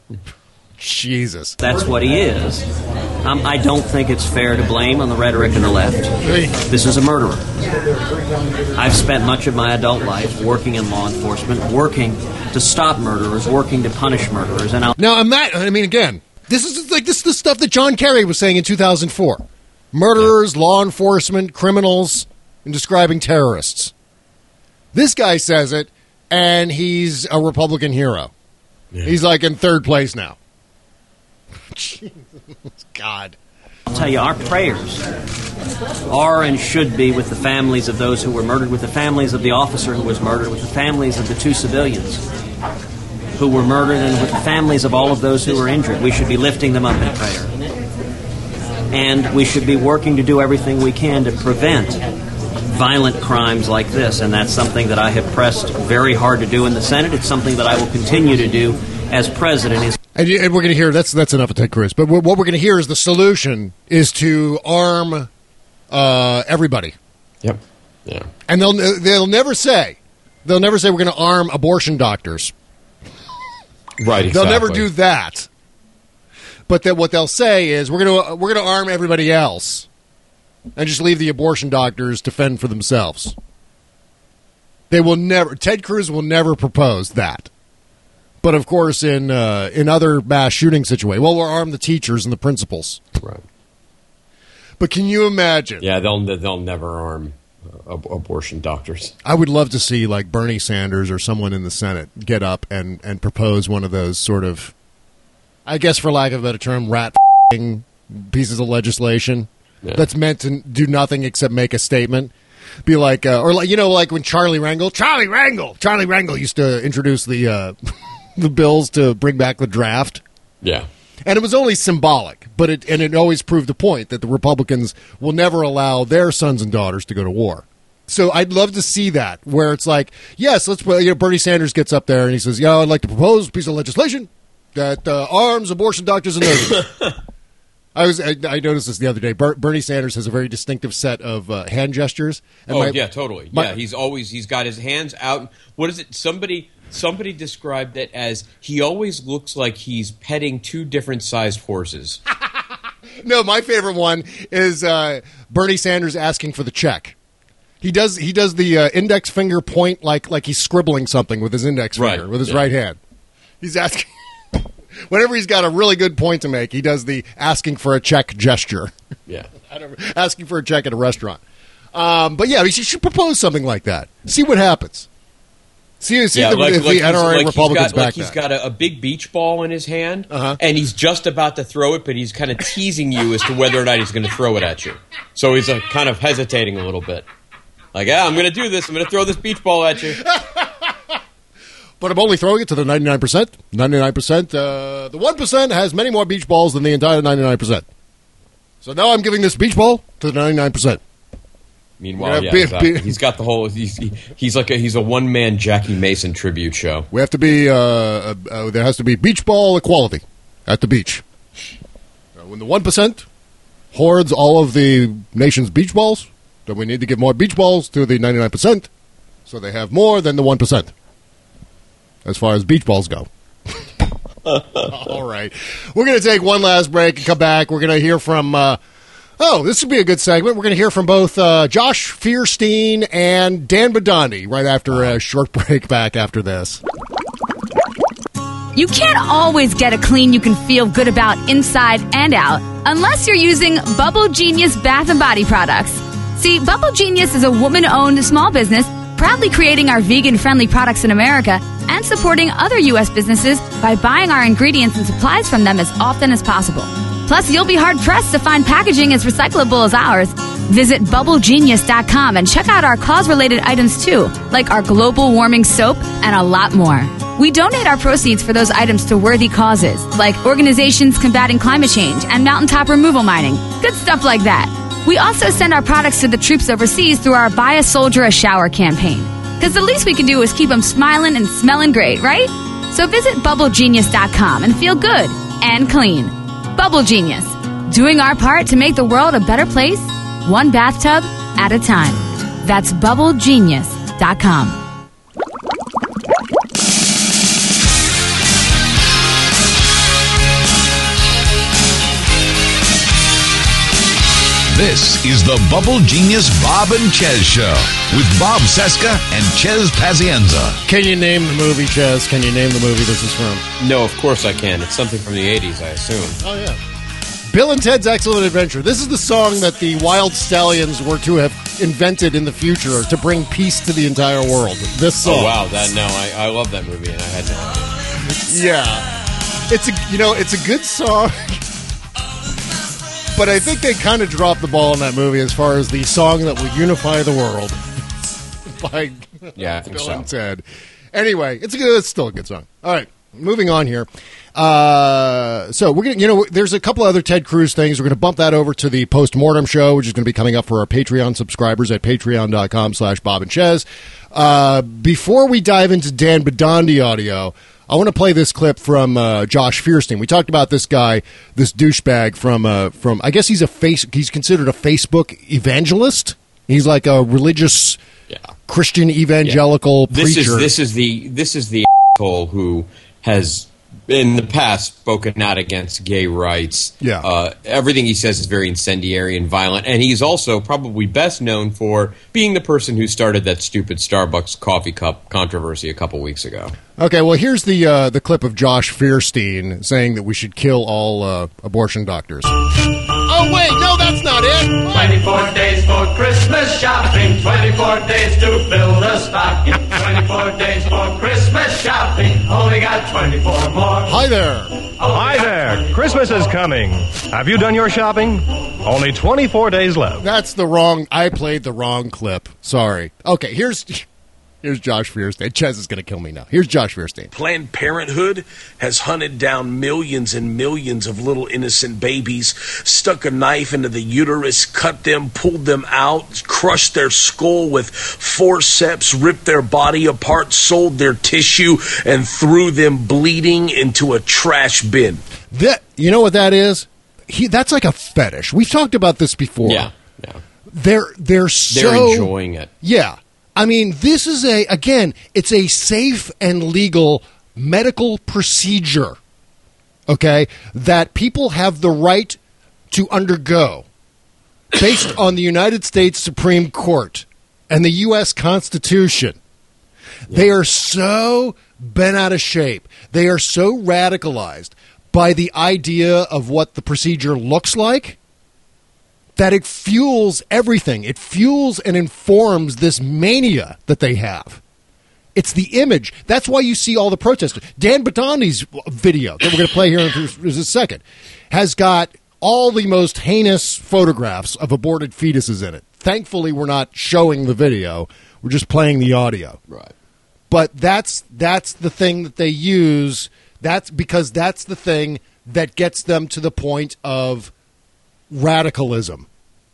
Jesus. That's what he is. Um, I don't think it's fair to blame on the rhetoric of the left. This is a murderer. I've spent much of my adult life working in law enforcement, working to stop murderers, working to punish murderers. And I'll now, I'm not, I mean, again, this is like this is the stuff that John Kerry was saying in two thousand four. Murderers, yeah. Law enforcement, criminals, and describing terrorists. This guy says it, and he's a Republican hero. Yeah. He's like in third place now. Jesus, God. I'll tell you, our prayers are and should be with the families of those who were murdered, with the families of the officer who was murdered, with the families of the two civilians who were murdered, and with the families of all of those who were injured. We should be lifting them up in prayer. And we should be working to do everything we can to prevent violent crimes like this. And that's something that I have pressed very hard to do in the Senate. It's something that I will continue to do as president. Is And, and we're going to hear, that's that's enough of Ted Cruz, but what we're going to hear is the solution is to arm uh, everybody. Yep. Yeah. And they'll they'll never say, they'll never say we're going to arm abortion doctors. Right, exactly. They'll never do that. But then what they'll say is we're going to we're going to arm everybody else and just leave the abortion doctors to fend for themselves. They will never, Ted Cruz will never propose that. But, of course, in uh, in other mass shooting situations, well, we'll arm the teachers and the principals. Right. But can you imagine? Yeah, they'll they'll never arm uh, ab- abortion doctors. I would love to see, like, Bernie Sanders or someone in the Senate get up and, and propose one of those sort of, I guess for lack of a better term, rat-f***ing pieces of legislation yeah. that's meant to do nothing except make a statement. Be like, uh, or like, you know, like when Charlie Rangel, Charlie Rangel, Charlie Rangel used to introduce the... Uh, the bills to bring back the draft. Yeah. And it was only symbolic, but it and it always proved the point that the Republicans will never allow their sons and daughters to go to war. So I'd love to see that, where it's like, yes, let's. You know, Bernie Sanders gets up there and he says, "Yeah, I'd like to propose a piece of legislation that uh, arms abortion doctors and nurses." I was I, I noticed this the other day. Ber- Bernie Sanders has a very distinctive set of uh, hand gestures. And oh my, yeah, totally. My, yeah, he's always he's got his hands out. What is it? Somebody. Somebody described it as he always looks like he's petting two different sized horses. No, my favorite one is uh, Bernie Sanders asking for the check. He does he does the uh, index finger point like like he's scribbling something with his index finger, right. with his yeah. right hand. He's asking whenever he's got a really good point to make, he does the asking for a check gesture. Yeah, I don't, asking for a check at a restaurant. Um, but yeah, he should propose something like that. See what happens. See, see yeah, the, like, if like the N R A like Republicans he's got, back like he's that. got a, a big beach ball in his hand, uh-huh. and he's just about to throw it, but he's kind of teasing you as to whether or not he's going to throw it at you. So he's uh, kind of hesitating a little bit. Like, yeah, I'm going to do this. I'm going to throw this beach ball at you. But I'm only throwing it to the ninety-nine percent. ninety-nine percent. Uh, the one percent has many more beach balls than the entire ninety-nine percent. So now I'm giving this beach ball to the ninety-nine percent. Meanwhile, yeah, exactly. he's got the whole. He's, he, he's like a he's a one man Jackie Mason tribute show. We have to be. Uh, uh, uh, there has to be beach ball equality at the beach. Uh, when the one percent hoards all of the nation's beach balls, then we need to give more beach balls to the ninety-nine percent, so they have more than the one percent. As far as beach balls go. All right, we're going to take one last break and come back. We're going to hear from. Uh, Oh, this would be a good segment. We're going to hear from both uh, Josh Fierstein and Dan Badani right after a short break back after this. You can't always get a clean you can feel good about inside and out unless you're using Bubble Genius Bath and Body products. See, Bubble Genius is a woman-owned small business proudly creating our vegan-friendly products in America and supporting other U S businesses by buying our ingredients and supplies from them as often as possible. Plus, you'll be hard-pressed to find packaging as recyclable as ours. Visit bubble genius dot com and check out our cause-related items, too, like our global warming soap and a lot more. We donate our proceeds for those items to worthy causes, like organizations combating climate change and mountaintop removal mining. Good stuff like that. We also send our products to the troops overseas through our Buy a Soldier a Shower campaign. Because the least we can do is keep them smiling and smelling great, right? So visit bubble genius dot com and feel good and clean. Bubble Genius, doing our part to make the world a better place, one bathtub at a time. That's bubble genius dot com. This is the Bubble Genius Bob and Chez Show with Bob Cesca and Chez Pazienza. Can you name the movie, Chez? Can you name the movie this is from? No, of course I can. It's something from the eighties, I assume. Oh, yeah. Bill and Ted's Excellent Adventure. This is the song that the Wild Stallions were to have invented in the future to bring peace to the entire world. This song. Oh, wow. That, no, I, I love that movie, and I had to... Yeah. It's a, you know, it's a good song. But I think they kind of dropped the ball in that movie as far as the song that will unify the world by yeah, I think Bill so. and Ted. Anyway, it's a good, it's still a good song. All right, moving on here. Uh, so we're gonna, you know, there's a couple other Ted Cruz things. We're going to bump that over to the post-mortem show, which is going to be coming up for our Patreon subscribers at patreon dot com slash Bob and Chez. Uh, before we dive into Dan Bidandi audio, I want to play this clip from uh, Josh Fierstein. We talked about this guy, this douchebag from uh, from. I guess he's a face. He's considered a Facebook evangelist. He's like a religious yeah. Christian evangelical yeah. this preacher. Is, this is the this is the asshole who has in the past spoken out against gay rights. Yeah, uh, everything he says is very incendiary and violent, and he's also probably best known for being the person who started that stupid Starbucks coffee cup controversy a couple weeks ago. Okay, well, here's the uh, the clip of Josh Fierstein saying that we should kill all uh, abortion doctors. Oh, wait, no, that's not it. twenty-four days for Christmas shopping, twenty-four days to build a stocking, twenty-four days for Christmas shopping, only got twenty-four more. Hi there. Hi there. Christmas is coming. Have you done your shopping? Only twenty-four days left. That's the wrong, I played the wrong clip. Sorry. Okay, here's... Here's Josh Fierstein. Chez is going to kill me now. Here's Josh Fierstein. Planned Parenthood has hunted down millions and millions of little innocent babies, stuck a knife into the uterus, cut them, pulled them out, crushed their skull with forceps, ripped their body apart, sold their tissue, and threw them bleeding into a trash bin. That, you know what that is? He, that's like a fetish. We've talked about this before. Yeah, yeah. They're, they're so... They're enjoying it. Yeah. I mean, this is a, again, it's a safe and legal medical procedure, okay, that people have the right to undergo based on the United States Supreme Court and the U S Constitution. Yeah. They are so bent out of shape. They are so radicalized by the idea of what the procedure looks like that it fuels everything. It fuels and informs this mania that they have. It's the image. That's why you see all the protesters. Dan Bidandi's video that we're going to play here in just a second has got all the most heinous photographs of aborted fetuses in it. Thankfully, we're not showing the video. We're just playing the audio. Right. But that's that's the thing that they use. That's because that's the thing that gets them to the point of radicalism.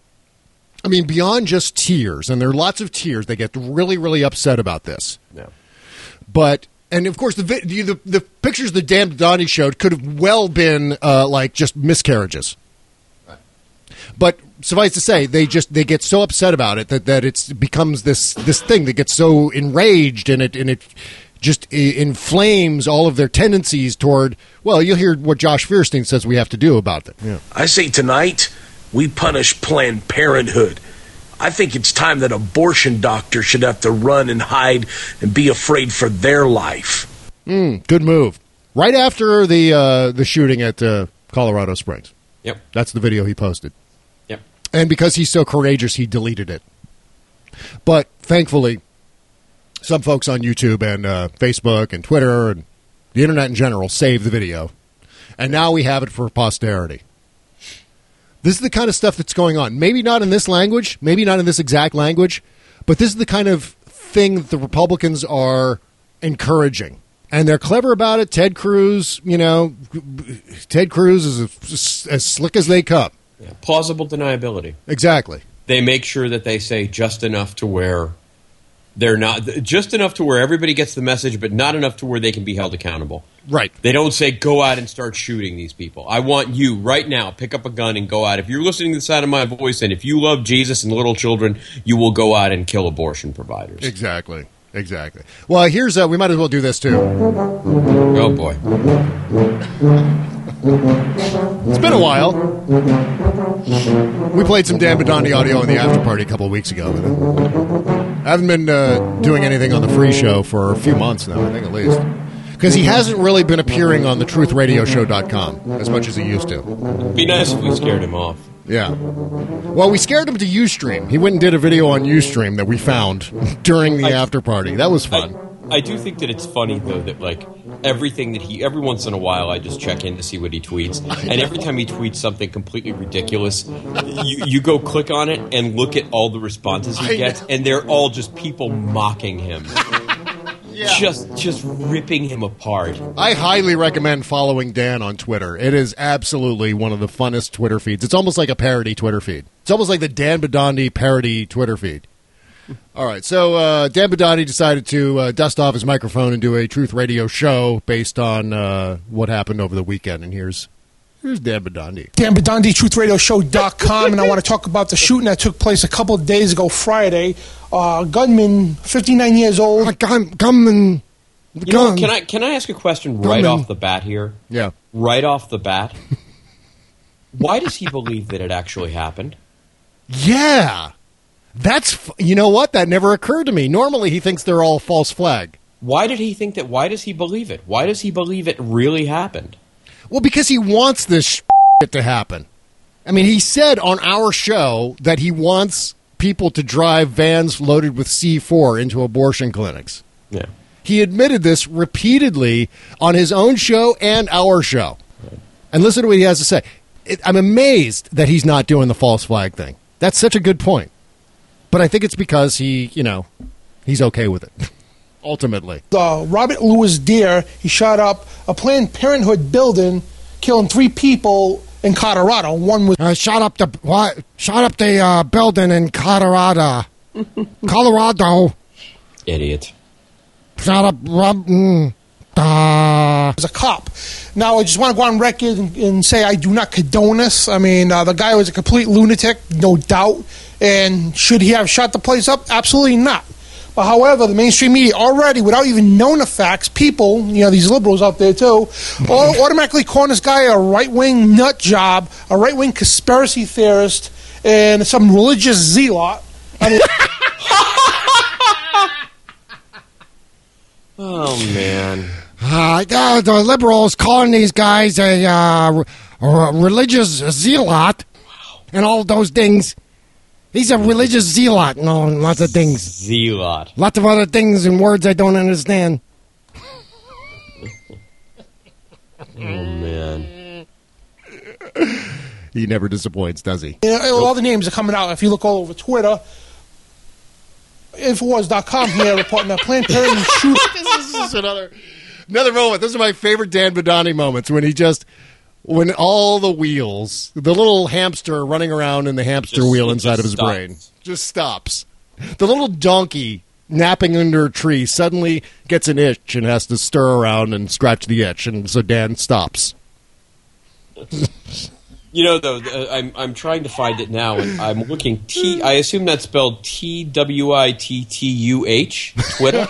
I mean, beyond just tears, and there are lots of tears, they get really, really upset about this. Yeah. But, and of course, the the, the pictures that Dan Bidandi showed could have well been uh, like just miscarriages. Right. But suffice to say, they just they get so upset about it that, that it's, it becomes this this thing that gets so enraged, and it and it just inflames all of their tendencies toward. Well, you'll hear what Josh Fierstein says we have to do about it. Yeah. I say tonight we punish Planned Parenthood. I think it's time that abortion doctors should have to run and hide and be afraid for their life. Mm, good move. Right after the uh, the shooting at uh, Colorado Springs. Yep. That's the video he posted. Yep. And because he's so courageous, he deleted it. But thankfully, some folks on YouTube and uh, Facebook and Twitter and the internet in general saved the video. And now we have it for posterity. This is the kind of stuff that's going on. Maybe not in this language, maybe not in this exact language, but this is the kind of thing that the Republicans are encouraging. And they're clever about it. Ted Cruz, you know, Ted Cruz is as, as slick as they come. Yeah, plausible deniability. Exactly. They make sure that they say just enough to where They're not just enough to where everybody gets the message, but not enough to where they can be held accountable. Right. They don't say, go out and start shooting these people. I want you right now, pick up a gun and go out. If you're listening to the sound of my voice and if you love Jesus and little children, you will go out and kill abortion providers. Exactly. Exactly. Well, here's, uh, we might as well do this too. Oh, boy. It's been a while. We played some Dan Bidani audio in the after party a couple of weeks ago. I haven't been uh, doing anything on the free show for a few months now, I think at least. Because he hasn't really been appearing on the truth radio show dot com as much as he used to. It'd be nice if we scared him off. Yeah. Well, we scared him to Ustream. He went and did a video on Ustream that we found during the I, after party. That was fun. I, I do think that it's funny, though, that, like, everything that he... Every once in a while, I just check in to see what he tweets. And every time he tweets something completely ridiculous, you, you go click on it and look at all the responses he gets, and they're all just people mocking him. Yeah. Just just ripping him apart. I highly recommend following Dan on Twitter. It is absolutely one of the funnest Twitter feeds. It's almost like a parody Twitter feed. It's almost like the Dan Bidani parody Twitter feed. All right, so uh, Dan Bidani decided to uh, dust off his microphone and do a Truth Radio show based on uh, what happened over the weekend. And here's here's Dan Bidani. Dan Bidani, truth radio show dot com, and I want to talk about the shooting that took place a couple of days ago, Friday. Uh, gunman, fifty-nine years old. Gun, gunman. You know, can I can I ask a question right gunman. off the bat here? Yeah. Right off the bat. Why does he believe that it actually happened? Yeah. That's, you know what? That never occurred to me. Normally he thinks they're all false flag. Why did he think that? Why does he believe it? Why does he believe it really happened? Well, because he wants this shit to happen. I mean, he said on our show that he wants people to drive vans loaded with C four into abortion clinics. Yeah. He admitted this repeatedly on his own show and our show. Right. And listen to what he has to say. It, I'm amazed that he's not doing the false flag thing. That's such a good point. But I think it's because he, you know, he's okay with it, ultimately. Uh, Robert Louis Deere, he shot up a Planned Parenthood building, killing three people in Colorado. One was uh, shot up the what? Shot up the uh, building in Colorado. Colorado. Idiot. Shot up. Mm, uh. As a cop. Now, I just want to go on record and, and say I do not condone this. I mean, uh, the guy was a complete lunatic, no doubt. And should he have shot the place up? Absolutely not. But however, the mainstream media already, without even knowing the facts, people, you know, these liberals out there too, all automatically calling this guy a right-wing nut job, a right-wing conspiracy theorist, and some religious zealot. I mean, oh, man. Uh, uh, the liberals calling these guys a uh, r- religious zealot and all those things. He's a religious zealot and all, lots of things. Zealot. Lots of other things and words I don't understand. Oh, man. He never disappoints, does he? You know, all the names are coming out. If you look all over Twitter, Infowars dot com here reporting that Planned Parenthood shooting. This is another, another moment. This is my favorite Dan Bidani moments when he just... When all the wheels, the little hamster running around in the hamster just, wheel inside of his stops. brain, just stops. The little donkey napping under a tree suddenly gets an itch and has to stir around and scratch the itch, and so Dan stops. You know, though, I'm I'm trying to find it now, and I'm looking. T. I assume that's spelled T W I T T U H. Twitter.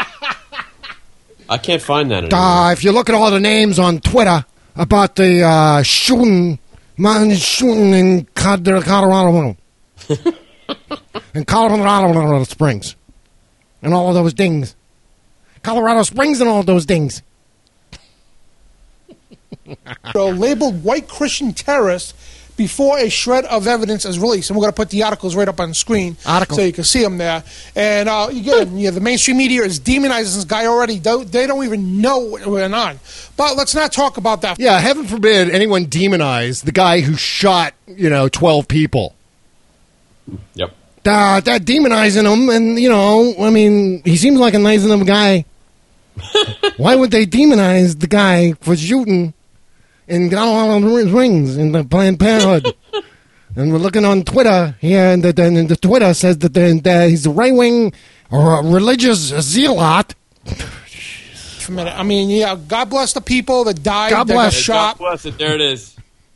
I can't find that anymore. Uh, if you look at all the names on Twitter about the uh, shooting, man shooting in Colorado, in Colorado Springs, and all of those things, Colorado Springs, and all those things. Labeled white Christian terrorist before a shred of evidence is released, and we're going to put the articles right up on the screen Article. so you can see them there. And uh, again, yeah, the mainstream media is demonizing this guy already. They don't even know what went on. But let's not talk about that. Yeah, heaven forbid anyone demonize the guy who shot, you know, twelve people. Yep. Uh, they're demonizing him, and, you know, I mean, he seems like a nice enough guy. Why would they demonize the guy for shooting in Colorado Springs in the Planned Parenthood? And we're looking on Twitter here, and the, and the Twitter says that the, the, he's a right-wing or a religious zealot. For a minute. I mean, yeah, God bless the people that died. God that bless. got shot. God bless it. There it is.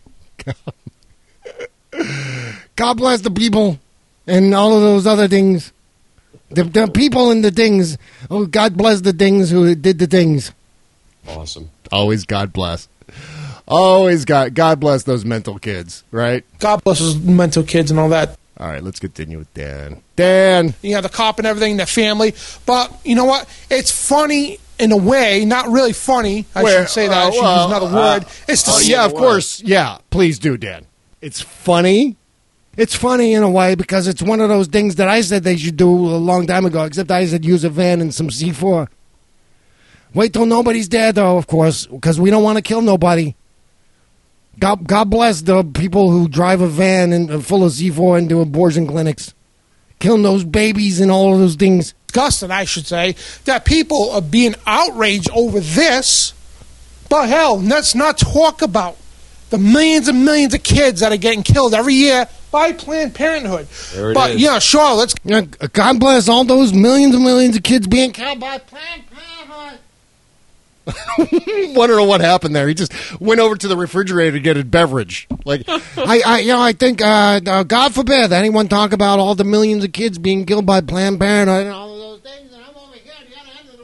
God bless the people and all of those other things. The, the people and the things. Oh, God bless the things who did the things. Awesome. Always God bless. Always God. God bless those mental kids, right? God bless those mental kids and all that. All right, let's continue with Dan. Dan. You know, the cop and everything, their family. But you know what? It's funny in a way, not really funny. I Where, shouldn't say that. uh, I should well, use another uh, word. It's the uh, yeah, of course. Yeah, please do, Dan. It's funny. It's funny in a way because it's one of those things that I said they should do a long time ago, except I said use a van and some C four. Wait till nobody's dead, though, of course, because we don't want to kill nobody. God, God bless the people who drive a van and uh, full of C four into abortion clinics. Killing those babies and all of those things. Disgusting, I should say, that people are being outraged over this. But hell, let's not talk about the millions and millions of kids that are getting killed every year by Planned Parenthood. There it but is. yeah, sure, let's. Yeah, God bless all those millions and millions of kids being killed by Planned Parenthood. Want to know what happened there? He just went over to the refrigerator to get a beverage. Like, I, I, you know, I think, uh, uh, God forbid anyone talk about all the millions of kids being killed by Planned Parenthood and all of those things. And I'm over here at the other end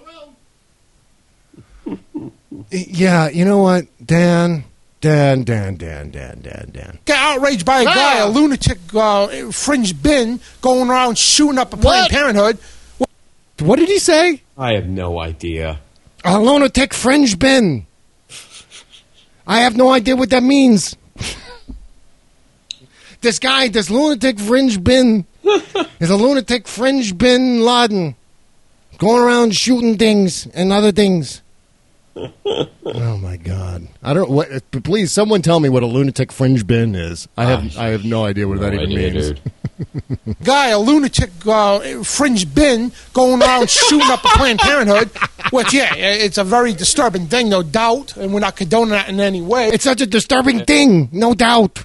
of the room. Yeah, you know what, Dan, Dan, Dan, Dan, Dan, Dan, Dan. Get outraged by a guy, Ah! a lunatic uh, fringe bin going around shooting up a Planned Parenthood. What did he say? I have no idea. A lunatic fringe bin. I have no idea what that means. This guy, this lunatic fringe bin, is a lunatic fringe bin Laden. Going around shooting things and other things. Oh my God! I don't. What? Please, someone tell me what a lunatic fringe bin is. I have. I have no idea what No that even idea, means. dude. Guy, a lunatic uh, fringe bin going around shooting up a Planned Parenthood, which, yeah, it's a very disturbing thing, no doubt, and we're not condoning that in any way. It's such a disturbing thing, no doubt.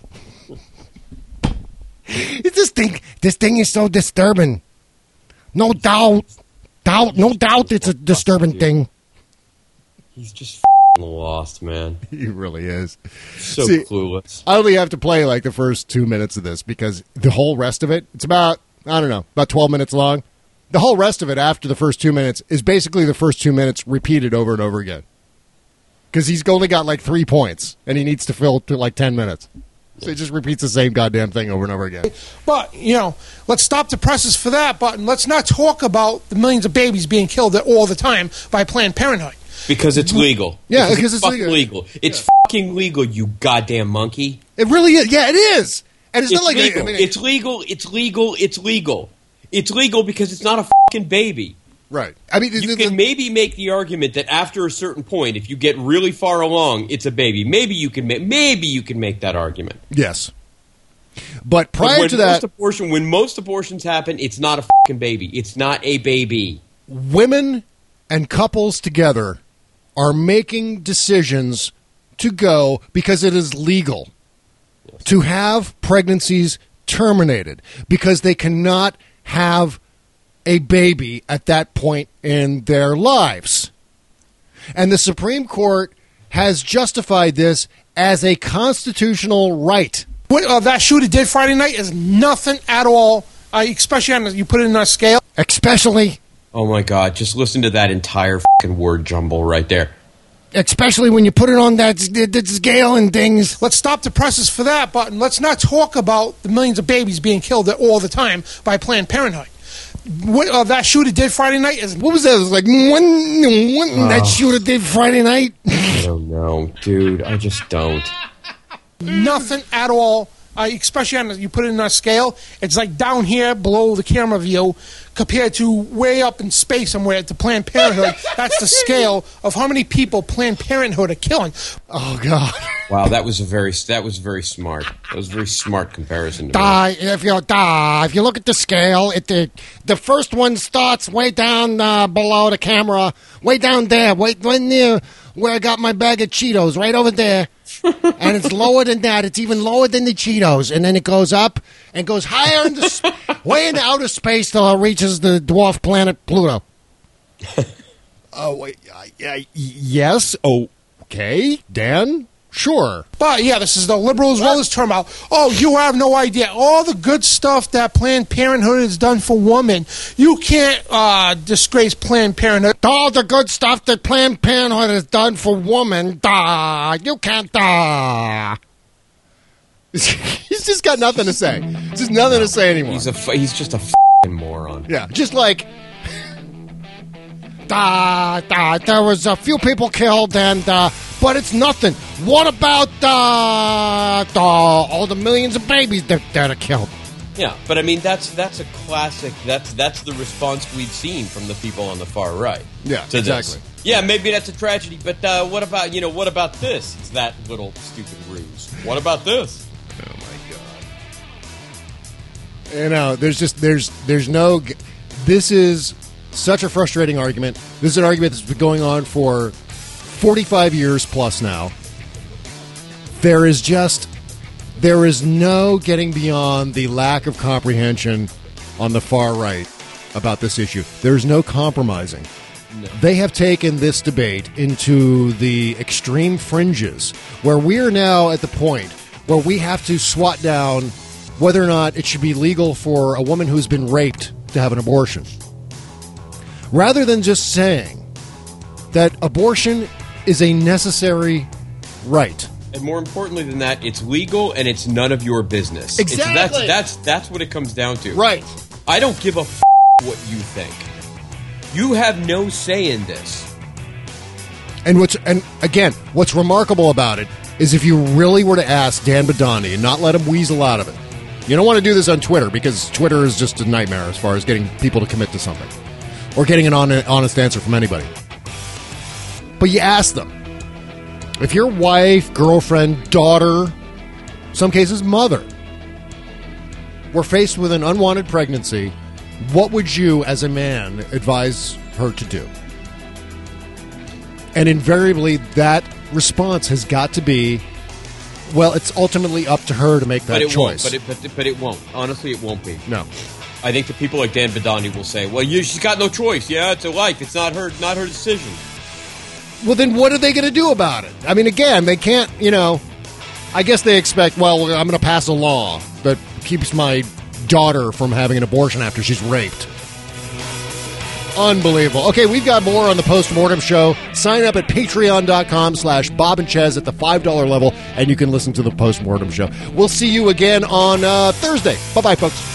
It's this thing. This thing is so disturbing. No doubt. Doubt. No doubt. It's a disturbing thing. He's just f***ing lost, man. He really is. So See, clueless. I only have to play like the first two minutes of this because the whole rest of it, it's about, I don't know, about twelve minutes long. The whole rest of it after the first two minutes is basically the first two minutes repeated over and over again. Because he's only got like three points and he needs to fill to like ten minutes. So he just repeats the same goddamn thing over and over again. But, you know, let's stop the presses for that button. Let's not talk about the millions of babies being killed all the time by Planned Parenthood. Because it's legal. Yeah, because because it's fucking legal. legal. It's fucking legal, you goddamn monkey. It really is. Yeah, it is. And it's, It's not like legal. I mean, it's legal. It's legal. It's legal. It's legal because it's not a fucking baby. Right. I mean, you can maybe make the argument that after a certain point, if you get really far along, it's a baby. Maybe you can make. Maybe you can make that argument. Yes. But prior But when to that, most abortion, when most abortions happen, it's not a fucking baby. It's not a baby. women and couples together are making decisions to go because it is legal to have pregnancies terminated because they cannot have a baby at that point in their lives. And the Supreme Court has justified this as a constitutional right. What uh, that shooter did Friday night is nothing at all, uh, especially on you put it in a scale. Especially... Oh my God! Just listen to that entire fucking word jumble right there. Especially when you put it on that, that scale and things. Let's stop the presses for that button. Let's not talk about the millions of babies being killed all the time by Planned Parenthood. What uh, that shooter did Friday night is... What was that? It was like, one, one, that shooter did Friday night? I don't know, dude. I just don't. Nothing at all, uh, especially on you put it in a scale. It's like down here below the camera view compared to way up in space somewhere at the Planned Parenthood. That's the scale of how many people Planned Parenthood are killing. Oh, God. Wow, that was a very that was very smart. That was a very smart comparison. To Die if you die. If you look at the scale, it the the first one starts way down uh, below the camera, way down there, way, way near where I got my bag of Cheetos, right over there. And it's lower than that. It's even lower than the Cheetos. And then it goes up and goes higher in the sp- way into outer space till it reaches the dwarf planet Pluto. Oh, wait. Uh, yeah, yes. Oh, okay. Dan? Sure. But, yeah, this is the liberals' wellness term out. Oh, you have no idea. All the good stuff that Planned Parenthood has done for women, you can't uh, disgrace Planned Parenthood. All the good stuff that Planned Parenthood has done for women, duh, you can't, duh. He's just got nothing to say. Just nothing to say anymore. He's, a, he's just a f***ing moron. Yeah, just like... Da, da, there was a few people killed, and uh, but it's nothing. What about uh, da, all the millions of babies that, that are killed? Yeah, but I mean that's that's a classic. That's that's the response we've seen from the people on the far right. Yeah, to exactly. This. Yeah, maybe that's a tragedy, but uh, what about you know what about this? It's that little stupid ruse. What about this? Oh my god! You know, there's just there's there's no. This is. Such a frustrating argument. This is an argument that's been going on for forty-five years plus now. There is just, there is no getting beyond the lack of comprehension on the far right about this issue. There's no compromising. No. They have taken this debate into the extreme fringes, where we are now at the point where we have to swat down whether or not it should be legal for a woman who's been raped to have an abortion. Rather than just saying that abortion is a necessary right. And more importantly than that, it's legal and it's none of your business. Exactly. It's, that's, that's, that's what it comes down to. Right. I don't give a f*** what you think. You have no say in this. And what's and again, what's remarkable about it is if you really were to ask Dan Badani and not let him weasel out of it. You don't want to do this on Twitter because Twitter is just a nightmare as far as getting people to commit to something. Or getting an honest answer from anybody. But you ask them. If your wife, girlfriend, daughter, some cases mother, were faced with an unwanted pregnancy, what would you, as a man, advise her to do? And invariably, that response has got to be, well, it's ultimately up to her to make that but it choice. Won't, but, it, but, but it won't. Honestly, it won't be. No. I think the people like Dan Badani will say, well, you, she's got no choice. Yeah, it's a life. It's not her not her decision. Well, then what are they going to do about it? I mean, again, they can't, you know, I guess they expect, well, I'm going to pass a law that keeps my daughter from having an abortion after she's raped. Unbelievable. Okay, we've got more on the Postmortem Show. Sign up at patreon.com slash Bob and Chez at the five dollar level, and you can listen to the Postmortem Show. We'll see you again on uh, Thursday. Bye-bye, folks.